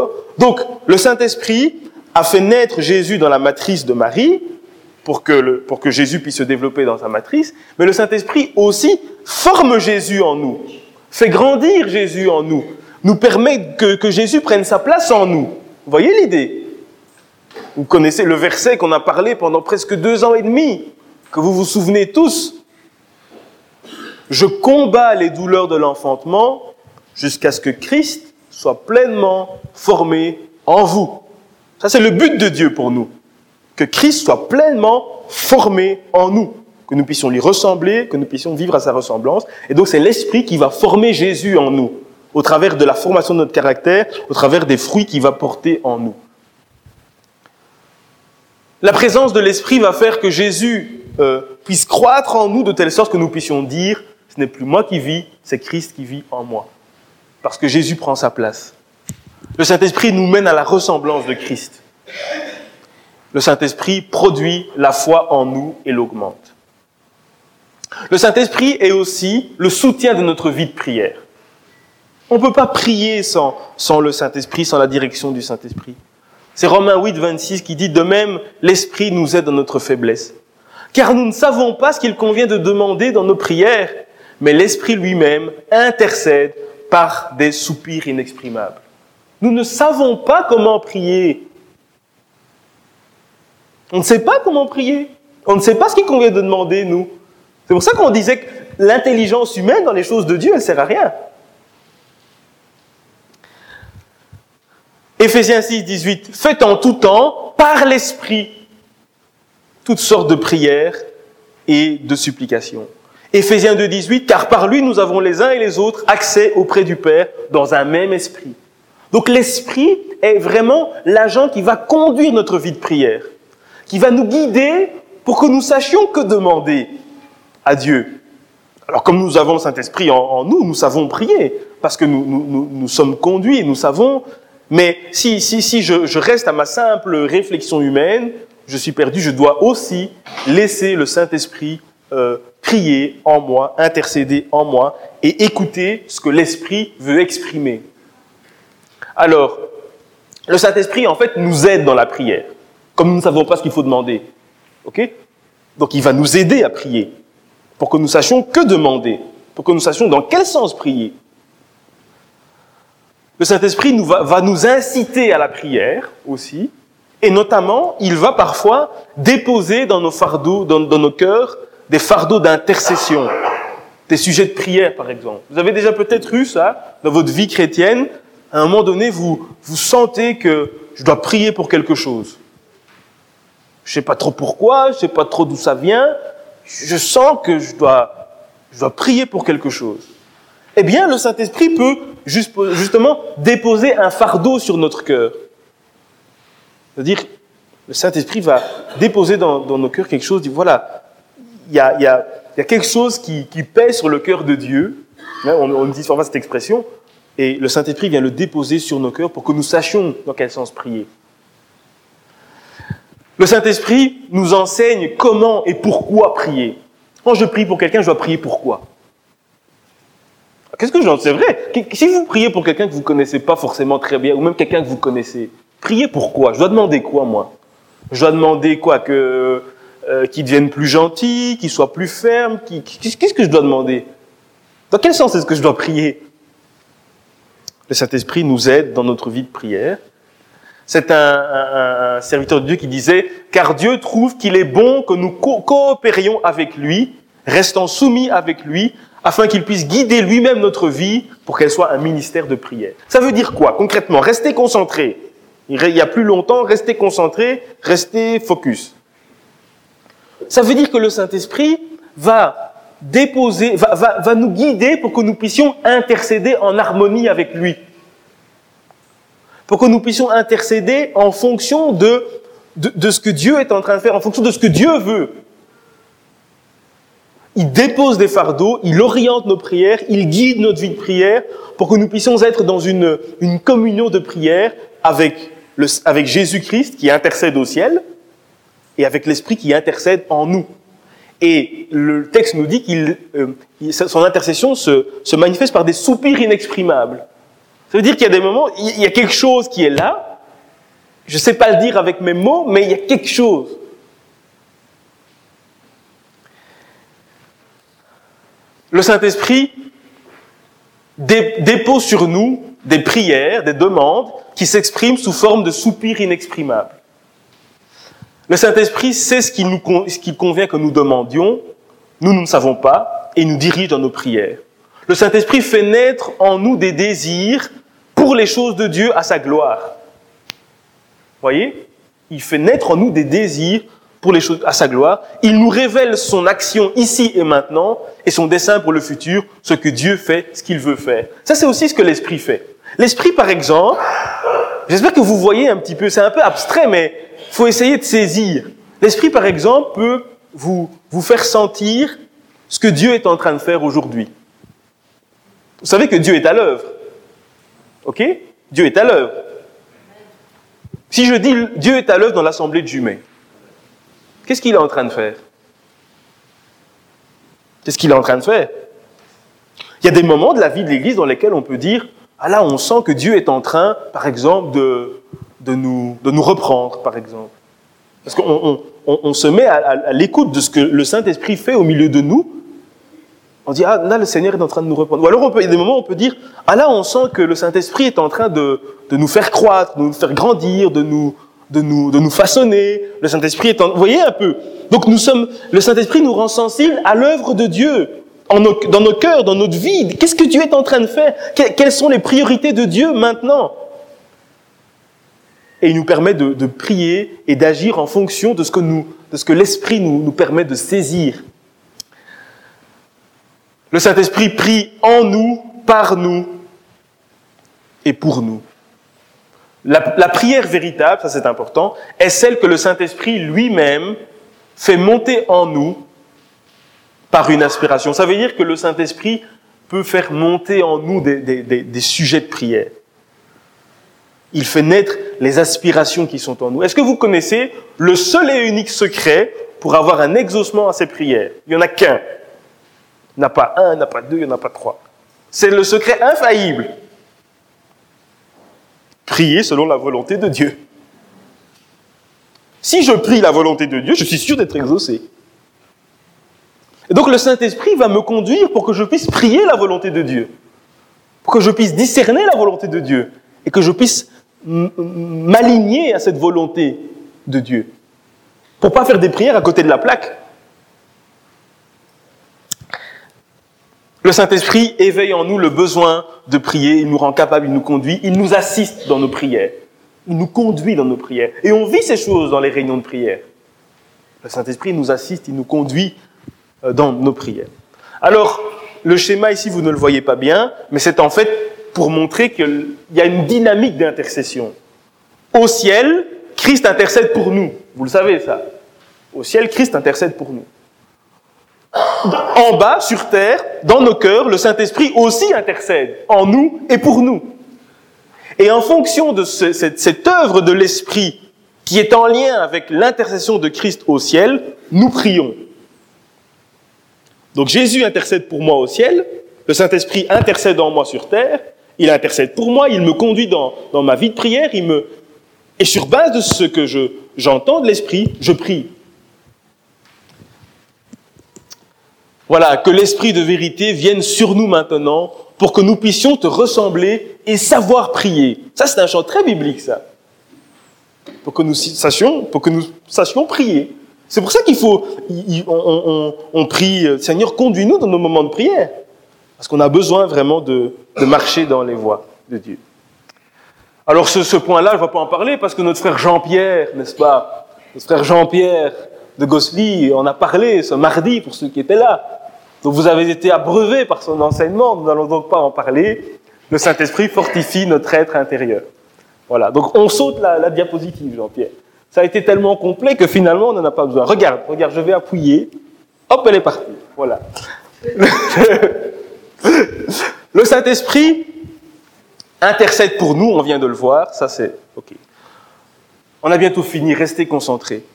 Donc, le Saint-Esprit a fait naître Jésus dans la matrice de Marie, pour que, le, pour que Jésus puisse se développer dans sa matrice, mais le Saint-Esprit aussi forme Jésus en nous, fait grandir Jésus en nous, nous permet que, que Jésus prenne sa place en nous. Vous voyez l'idée ? Vous connaissez le verset qu'on a parlé pendant presque deux ans et demi, que vous vous souvenez tous. « Je combats les douleurs de l'enfantement jusqu'à ce que Christ soit pleinement formé en vous. » Ça, c'est le but de Dieu pour nous. Que Christ soit pleinement formé en nous. Que nous puissions lui ressembler, que nous puissions vivre à sa ressemblance. Et donc, c'est l'Esprit qui va former Jésus en nous, au travers de la formation de notre caractère, au travers des fruits qu'il va porter en nous. La présence de l'Esprit va faire que Jésus euh, puisse croître en nous de telle sorte que nous puissions dire « Ce n'est plus moi qui vis, c'est Christ qui vit en moi. » Parce que Jésus prend sa place. Le Saint-Esprit nous mène à la ressemblance de Christ. Le Saint-Esprit produit la foi en nous et l'augmente. Le Saint-Esprit est aussi le soutien de notre vie de prière. On ne peut pas prier sans, sans le Saint-Esprit, sans la direction du Saint-Esprit. C'est Romains huit, vingt-six qui dit « De même, l'Esprit nous aide dans notre faiblesse. Car nous ne savons pas ce qu'il convient de demander dans nos prières, mais l'Esprit lui-même intercède par des soupirs inexprimables. » Nous ne savons pas comment prier. On ne sait pas comment prier. On ne sait pas ce qu'il convient de demander, nous. C'est pour ça qu'on disait que l'intelligence humaine dans les choses de Dieu, elle ne sert à rien. Éphésiens six, dix-huit. Faites en tout temps, par l'Esprit, toutes sortes de prières et de supplications. Éphésiens deux, dix-huit. Car par lui, nous avons les uns et les autres accès auprès du Père dans un même esprit. Donc l'Esprit est vraiment l'agent qui va conduire notre vie de prière, qui va nous guider pour que nous sachions que demander à Dieu. Alors comme nous avons le Saint-Esprit en, en nous, nous savons prier, parce que nous, nous, nous, nous sommes conduits, nous savons. Mais si, si, si je, je reste à ma simple réflexion humaine, je suis perdu, je dois aussi laisser le Saint-Esprit euh, prier en moi, intercéder en moi, et écouter ce que l'Esprit veut exprimer. Alors, le Saint-Esprit, en fait, nous aide dans la prière, comme nous ne savons pas ce qu'il faut demander. Ok ? Donc, il va nous aider à prier, pour que nous sachions que demander, pour que nous sachions dans quel sens prier. Le Saint-Esprit nous va, va nous inciter à la prière aussi, et notamment, il va parfois déposer dans nos fardeaux, dans, dans nos cœurs, des fardeaux d'intercession, des sujets de prière, par exemple. Vous avez déjà peut-être eu ça dans votre vie chrétienne. À un moment donné, vous, vous sentez que je dois prier pour quelque chose. sais pas trop pourquoi, je sais pas trop d'où ça vient, je sens que je dois, je dois prier pour quelque chose. Eh bien, le Saint-Esprit peut juste, justement déposer un fardeau sur notre cœur. C'est-à-dire, le Saint-Esprit va déposer dans, dans nos cœurs quelque chose, dit voilà, il y a, y a, y a quelque chose qui, qui pèse sur le cœur de Dieu. On, on dit souvent cette expression, et le Saint-Esprit vient le déposer sur nos cœurs pour que nous sachions dans quel sens prier. Le Saint-Esprit nous enseigne comment et pourquoi prier. Quand je prie pour quelqu'un, je dois prier pourquoi ? Qu'est-ce que je dois ? C'est vrai. Si vous priez pour quelqu'un que vous ne connaissez pas forcément très bien, ou même quelqu'un que vous connaissez, priez pourquoi ? Je dois demander quoi, moi ? Je dois demander quoi ? Que, euh, qu'il devienne plus gentil, qu'il soit plus ferme, qu'il, qu'est-ce que je dois demander ? Dans quel sens est-ce que je dois prier ? Le Saint-Esprit nous aide dans notre vie de prière. C'est un, un, un serviteur de Dieu qui disait « Car Dieu trouve qu'il est bon que nous co- coopérions avec lui, restant soumis avec lui, afin qu'il puisse guider lui-même notre vie pour qu'elle soit un ministère de prière. » Ça veut dire quoi, concrètement ? Rester concentré. Il y a plus longtemps, rester concentré, rester focus. Ça veut dire que le Saint-Esprit va déposer, va, va, va nous guider pour que nous puissions intercéder en harmonie avec lui. Pour que nous puissions intercéder en fonction de, de, de ce que Dieu est en train de faire, en fonction de ce que Dieu veut. Il dépose des fardeaux, il oriente nos prières, il guide notre vie de prière pour que nous puissions être dans une, une communion de prière avec, le, avec Jésus-Christ qui intercède au ciel et avec l'Esprit qui intercède en nous. Et le texte nous dit qu'il, euh, son intercession se, se manifeste par des soupirs inexprimables. Ça veut dire qu'il y a des moments, il y a quelque chose qui est là, je ne sais pas le dire avec mes mots, mais il y a quelque chose. Le Saint-Esprit dé- dépose sur nous des prières, des demandes qui s'expriment sous forme de soupirs inexprimables. Le Saint-Esprit sait ce qu'il, nous, ce qu'il convient que nous demandions, nous, nous ne savons pas, et nous dirige dans nos prières. Le Saint-Esprit fait naître en nous des désirs pour les choses de Dieu à sa gloire. Vous voyez ? Il fait naître en nous des désirs pour les choses à sa gloire. Il nous révèle son action ici et maintenant et son dessein pour le futur, ce que Dieu fait, ce qu'il veut faire. Ça, c'est aussi ce que l'Esprit fait. L'Esprit, par exemple, j'espère que vous voyez un petit peu, c'est un peu abstrait, mais il faut essayer de saisir. L'Esprit, par exemple, peut vous, vous faire sentir ce que Dieu est en train de faire aujourd'hui. Vous savez que Dieu est à l'œuvre. Ok ? Dieu est à l'œuvre. Si je dis Dieu est à l'œuvre dans l'assemblée de Jumet, qu'est-ce qu'il est en train de faire ? Qu'est-ce qu'il est en train de faire ? Il y a des moments de la vie de l'Église dans lesquels on peut dire « Ah là, on sent que Dieu est en train, par exemple, de, de, nous, de nous reprendre, par exemple. » Parce qu'on on, on, on se met à, à, à l'écoute de ce que le Saint-Esprit fait au milieu de nous. On dit « Ah là, le Seigneur est en train de nous reprendre. » Ou alors, on peut, il y a des moments où on peut dire « Ah là, on sent que le Saint-Esprit est en train de, de nous faire croître, de nous faire grandir, de nous... De nous, de nous façonner. Le Saint-Esprit est en... Vous voyez un peu ? Donc nous sommes... Le Saint-Esprit nous rend sensibles à l'œuvre de Dieu, en nos, dans nos cœurs, dans notre vie. Qu'est-ce que Dieu est en train de faire ? Quelles sont les priorités de Dieu maintenant ? Et il nous permet de, de prier et d'agir en fonction de ce que, nous, de ce que l'Esprit nous, nous permet de saisir. Le Saint-Esprit prie en nous, par nous et pour nous. La, la prière véritable, ça c'est important, est celle que le Saint-Esprit lui-même fait monter en nous par une aspiration. Ça veut dire que le Saint-Esprit peut faire monter en nous des, des, des, des sujets de prière. Il fait naître les aspirations qui sont en nous. Est-ce que vous connaissez le seul et unique secret pour avoir un exaucement à ces prières ? Il n'y en a qu'un. Il n'y en a pas un, il n'y en a pas deux, il n'y en a pas trois. C'est le secret infaillible. Prier selon la volonté de Dieu. Si je prie la volonté de Dieu, je suis sûr d'être exaucé. Et donc le Saint-Esprit va me conduire pour que je puisse prier la volonté de Dieu, pour que je puisse discerner la volonté de Dieu et que je puisse m- m'aligner à cette volonté de Dieu, pour ne pas faire des prières à côté de la plaque. Le Saint-Esprit éveille en nous le besoin de prier, il nous rend capable, il nous conduit, il nous assiste dans nos prières. Il nous conduit dans nos prières. Et on vit ces choses dans les réunions de prière. Le Saint-Esprit nous assiste, il nous conduit dans nos prières. Alors, le schéma ici, vous ne le voyez pas bien, mais c'est en fait pour montrer qu'il y a une dynamique d'intercession. Au ciel, Christ intercède pour nous. Vous le savez, ça. Au ciel, Christ intercède pour nous. En bas, sur terre, dans nos cœurs, le Saint-Esprit aussi intercède en nous et pour nous. Et en fonction de ce, cette, cette œuvre de l'Esprit qui est en lien avec l'intercession de Christ au ciel, nous prions. Donc Jésus intercède pour moi au ciel, le Saint-Esprit intercède en moi sur terre, il intercède pour moi, il me conduit dans, dans ma vie de prière, il me... et sur base de ce que je, j'entends de l'Esprit, je prie. Voilà, que l'Esprit de vérité vienne sur nous maintenant pour que nous puissions te ressembler et savoir prier. Ça, c'est un chant très biblique, ça. Pour que nous sachions, pour que nous sachions prier. C'est pour ça qu'il faut, on, on, on prie, Seigneur, conduis-nous dans nos moments de prière. Parce qu'on a besoin vraiment de, de marcher dans les voies de Dieu. Alors, ce, ce point-là, je ne vais pas en parler parce que notre frère Jean-Pierre, n'est-ce pas? Notre frère Jean-Pierre de Gossely en a parlé ce mardi pour ceux qui étaient là. Donc, vous avez été abreuvés par son enseignement, nous n'allons donc pas en parler. Le Saint-Esprit fortifie notre être intérieur. Voilà, donc on saute la, la diapositive, Jean-Pierre. Ça a été tellement complet que finalement, on n'en a pas besoin. Regarde, regarde, je vais appuyer. Hop, elle est partie. Voilà. Le Saint-Esprit intercède pour nous, on vient de le voir, ça c'est OK. On a bientôt fini, restez concentrés.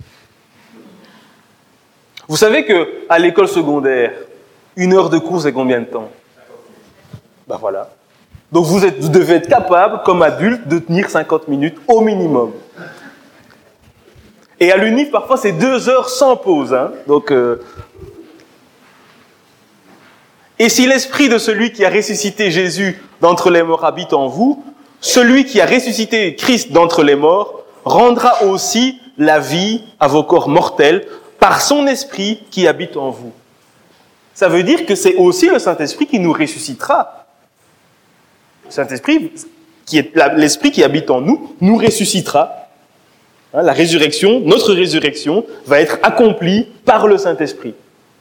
Vous savez qu'à l'école secondaire, une heure de cours, c'est combien de temps? Ben voilà. Donc vous, êtes, vous devez être capable, comme adulte, de tenir cinquante minutes au minimum. Et à l'U N I F, parfois, c'est deux heures sans pause. Hein. Donc, euh... Et si l'esprit de celui qui a ressuscité Jésus d'entre les morts habite en vous, celui qui a ressuscité Christ d'entre les morts rendra aussi la vie à vos corps mortels par son esprit qui habite en vous. Ça veut dire que c'est aussi le Saint-Esprit qui nous ressuscitera. Le Saint-Esprit, qui est l'esprit qui habite en nous, nous ressuscitera. Hein, la résurrection, notre résurrection, va être accomplie par le Saint-Esprit.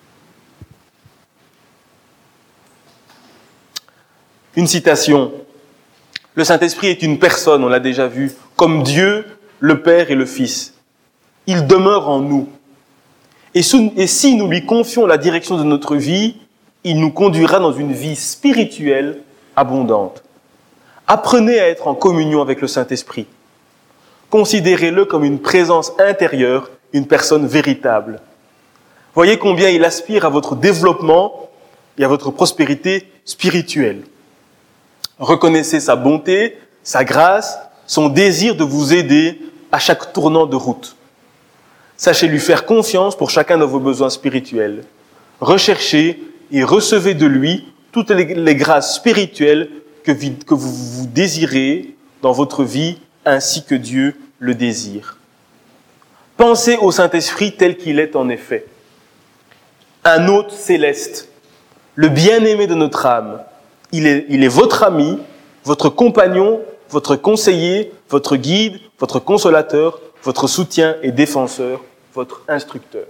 Une citation. Le Saint-Esprit est une personne, on l'a déjà vu, comme Dieu, le Père et le Fils. Il demeure en nous. Et si nous lui confions la direction de notre vie, il nous conduira dans une vie spirituelle abondante. Apprenez à être en communion avec le Saint-Esprit. Considérez-le comme une présence intérieure, une personne véritable. Voyez combien il aspire à votre développement et à votre prospérité spirituelle. Reconnaissez sa bonté, sa grâce, son désir de vous aider à chaque tournant de route. Sachez lui faire confiance pour chacun de vos besoins spirituels. Recherchez et recevez de lui toutes les, les grâces spirituelles que, que vous, vous désirez dans votre vie, ainsi que Dieu le désire. Pensez au Saint-Esprit tel qu'il est en effet. Un hôte céleste, le bien-aimé de notre âme. Il est, il est votre ami, votre compagnon, votre conseiller, votre guide, votre consolateur, votre soutien et défenseur, votre instructeur.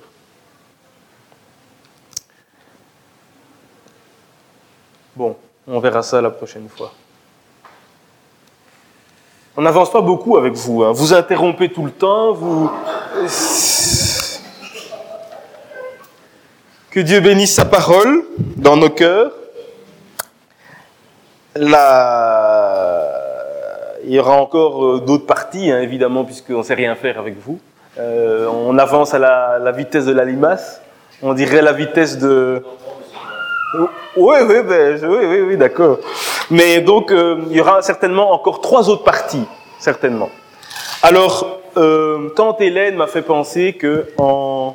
Bon, on verra ça la prochaine fois. On n'avance pas beaucoup avec vous, hein. Vous interrompez tout le temps, vous... Que Dieu bénisse sa parole dans nos cœurs. Là, il y aura encore d'autres parties, hein, évidemment, puisqu'on ne sait rien faire avec vous. Euh, on avance à la, la vitesse de la limace, on dirait la vitesse de... Oui, oui, ben, oui, oui, oui, d'accord. Mais donc, euh, il y aura certainement encore trois autres parties, certainement. Alors, euh, tante Hélène m'a fait penser que en,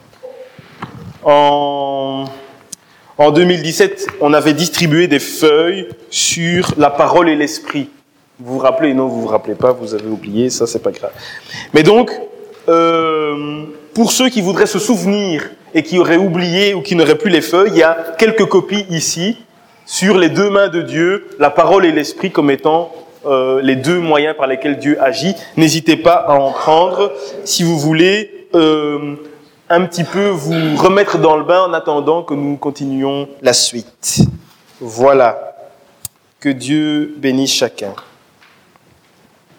en, en deux mille dix-sept, on avait distribué des feuilles sur la parole et l'esprit. Vous vous rappelez? Non, vous vous rappelez pas, vous avez oublié, ça c'est pas grave. Mais donc, euh, pour ceux qui voudraient se souvenir et qui auraient oublié ou qui n'auraient plus les feuilles, il y a quelques copies ici sur les deux mains de Dieu, la parole et l'esprit comme étant euh, les deux moyens par lesquels Dieu agit. N'hésitez pas à en prendre si vous voulez euh, un petit peu vous remettre dans le bain en attendant que nous continuions la suite. Voilà. Que Dieu bénisse chacun.